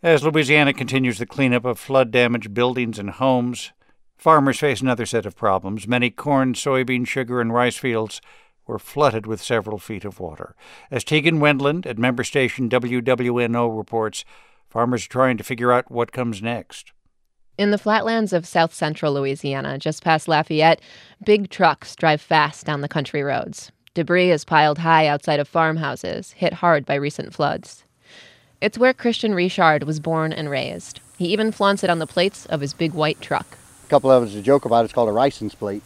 As Louisiana continues the cleanup of flood-damaged buildings and homes, farmers face another set of problems. Many corn, soybean, sugar, and rice fields were flooded with several feet of water. As Tegan Wendland at member station WWNO reports, farmers are trying to figure out what comes next. In the flatlands of south-central Louisiana, just past Lafayette, big trucks drive fast down the country roads. Debris is piled high outside of farmhouses, hit hard by recent floods. It's where Christian Richard was born and raised. He even flaunts it on the plates of his big white truck. A couple of us joke about it. It's called a ricins plate.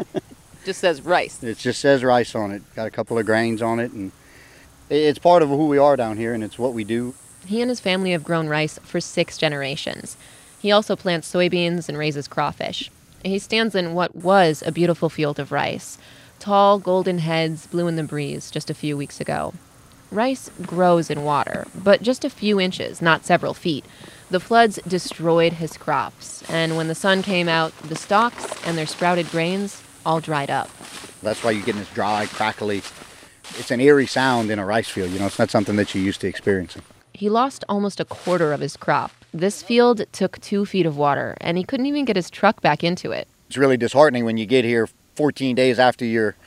Just says rice. It just says rice on it. Got a couple of grains on it, and it's part of who we are down here, and it's what we do. He and his family have grown rice for 6 generations. He also plants soybeans and raises crawfish. He stands in what was a beautiful field of rice. Tall, golden heads blew in the breeze just a few weeks ago. Rice grows in water, but just a few inches, not several feet. The floods destroyed his crops, and when the sun came out, the stalks and their sprouted grains all dried up. That's why you get this dry, crackly, it's an eerie sound in a rice field. You know, it's not something that you're used to experiencing. He lost almost a quarter of his crop. This field took 2 feet of water, and he couldn't even get his truck back into it. It's really disheartening when you get here 14 days after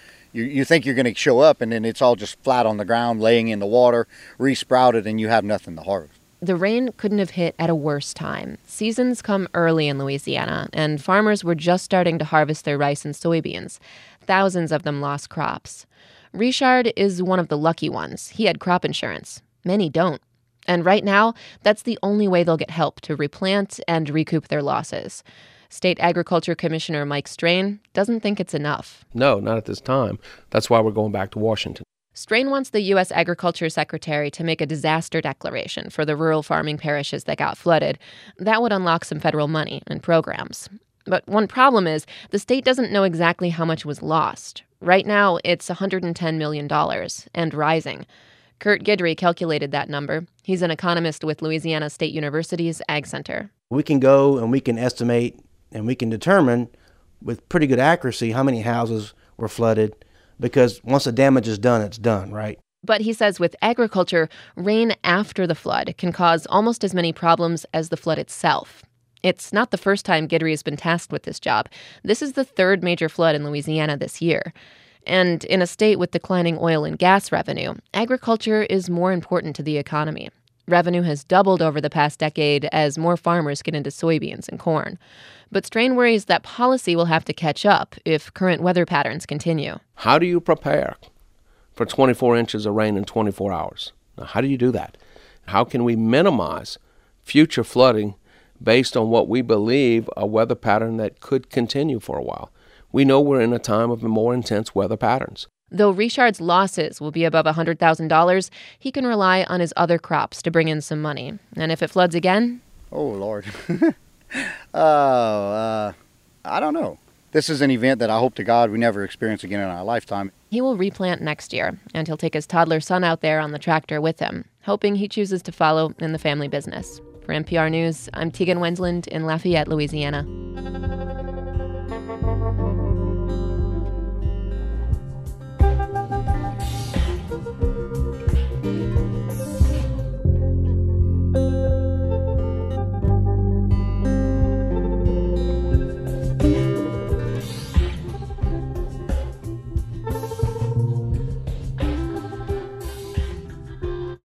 you think you're going to show up, and then it's all just flat on the ground, laying in the water, resprouted, and you have nothing to harvest. The rain couldn't have hit at a worse time. Seasons come early in Louisiana, and farmers were just starting to harvest their rice and soybeans. Thousands of them lost crops. Richard is one of the lucky ones. He had crop insurance. Many don't. And right now, that's the only way they'll get help to replant and recoup their losses. State Agriculture Commissioner Mike Strain doesn't think it's enough. No, not at this time. That's why we're going back to Washington. Strain wants the U.S. Agriculture Secretary to make a disaster declaration for the rural farming parishes that got flooded. That would unlock some federal money and programs. But one problem is the state doesn't know exactly how much was lost. Right now, it's $110 million and rising. Kurt Guidry calculated that number. He's an economist with Louisiana State University's Ag Center. We can go and we can estimate and we can determine with pretty good accuracy how many houses were flooded, because once the damage is done, it's done, right? But he says with agriculture, rain after the flood can cause almost as many problems as the flood itself. It's not the first time Guidry has been tasked with this job. This is the 3rd major flood in Louisiana this year. And in a state with declining oil and gas revenue, agriculture is more important to the economy. Revenue has doubled over the past decade as more farmers get into soybeans and corn. But Strain worries that policy will have to catch up if current weather patterns continue. How do you prepare for 24 inches of rain in 24 hours? Now, how do you do that? How can we minimize future flooding based on what we believe a weather pattern that could continue for a while? We know we're in a time of more intense weather patterns. Though Richard's losses will be above $100,000, he can rely on his other crops to bring in some money. And if it floods again? Oh, Lord. I don't know. This is an event that I hope to God we never experience again in our lifetime. He will replant next year, and he'll take his toddler son out there on the tractor with him, hoping he chooses to follow in the family business. For NPR News, I'm Tegan Wendland in Lafayette, Louisiana.